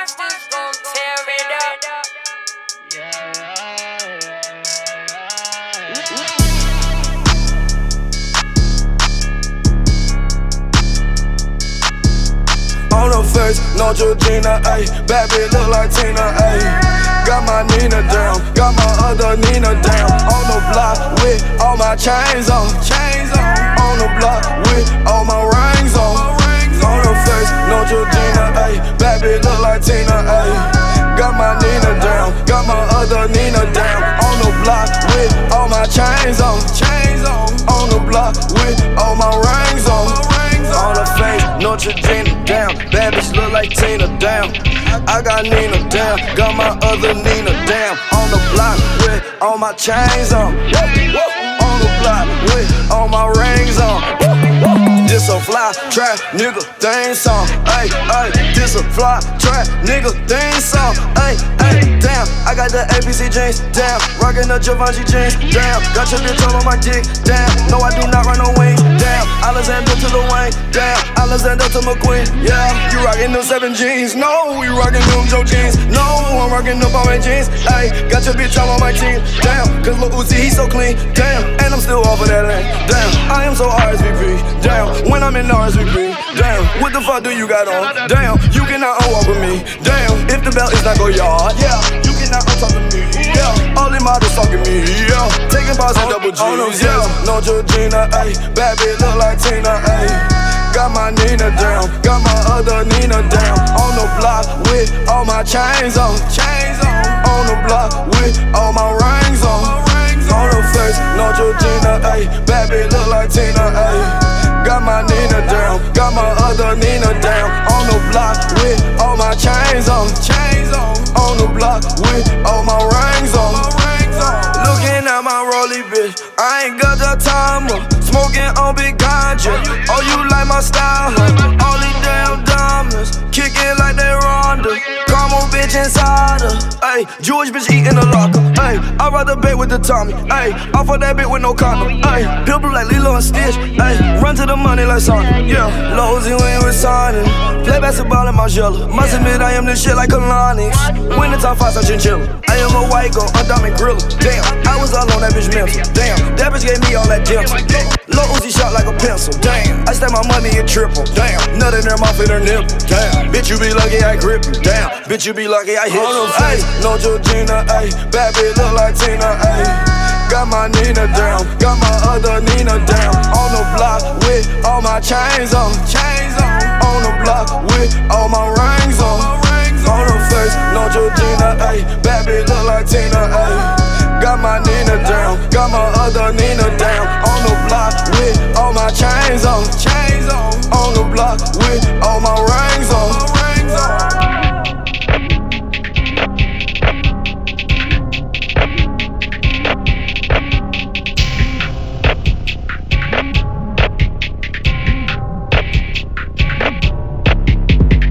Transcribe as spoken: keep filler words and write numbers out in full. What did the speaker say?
monsters gon' tear it up. On her face, no Georgina, ayy. Bad bitch look like Tina, ayy. Got my Nina down, got my other Nina down. On the block with all my chains on, chains on. On the block with all my rings on. On her face, no Georgina, ayy. Bad bitch look like Tina, ayy. Got my Nina down, got my other Nina down. On the block with all my chains on, chains on. On the block with all my rings on. On her face, no Georgina down. Bad bitch look like Tina down. I got Nina down, got my other Nina down. On the block with all my chains on. On the block with all my rings on. This a fly trap nigga thing song. Ay, ay, this a fly trap nigga thing song. Ay, ay, damn, I got the A B C jeans, damn. Rockin' the Givenchy jeans, damn. Got your bitch all on my dick, damn. No, I do not run no wings, damn. Alexander to Lil Wayne, damn. Alexander to McQueen, yeah. You rockin' them seven jeans, no. You rockin' them Joe jeans, no. I'm rockin' them Balmain jeans, ay. Got your bitch all on my team, damn. Cause Lil Uzi, he so clean, damn. And I'm still off of that lane, damn. I am so R S V P, damn. When I'm in R S V P, damn. What the fuck do you got on? Damn, you cannot unwalk with me. Damn, if the belt is not go yard, yeah. You cannot untalk to me, yeah. All them models talking me, yeah. Taking bars and double G's, yeah. No Georgina, ayy. Bad bitch look like Tina, ayy. Got my Nina down, got my other Nina down. On the block with all my chains on, chains on. On the block with all my rings on. On her face, no Georgina, ayy. Bad bitch look like Tina, ayy. Got my Nina down, got my other Nina down. On the block with all my chains on, chains on. On the block with all my rings on. Looking at my rollie, bitch, I ain't got the timer. Smoking on big ganja. Oh, you like my style, huh? All these damn diamonds, kicking like they Ronda. Come on, bitch, inside her. Ayy, Jewish bitch eating a locker. Ayy, I'd rather bet with the Tommy. Ayy, off of that bitch with no condom. Ayy, pill blue like Lilo and Stitch. Ayy, run to the money like Sonic. Yeah, Lowe's when we signing. Play basketball in my jello. Must admit I am this shit like Kalani. Win the top five, such chinchilla. I am a white girl, a diamond griller. Damn, I was all on that bitch mental. Damn, that bitch gave me all that gentle. Lil Uzi shot like a pencil. Damn, I stack my money in triple. Damn, nut in her mouth in her nipple. Damn, bitch you be lucky I grip you. Damn, bitch you be lucky I hit you. Ayy, no Georgina, ayy. Bad bitch look like Tina, ayy. Got my Nina down, got my other Nina down. On the block with all my chains on, chains on. On the block with all my rings on. On her face, no Georgina, ayy. Bad bitch look like Tina, ayy. Got my Nina down, got my other Nina down.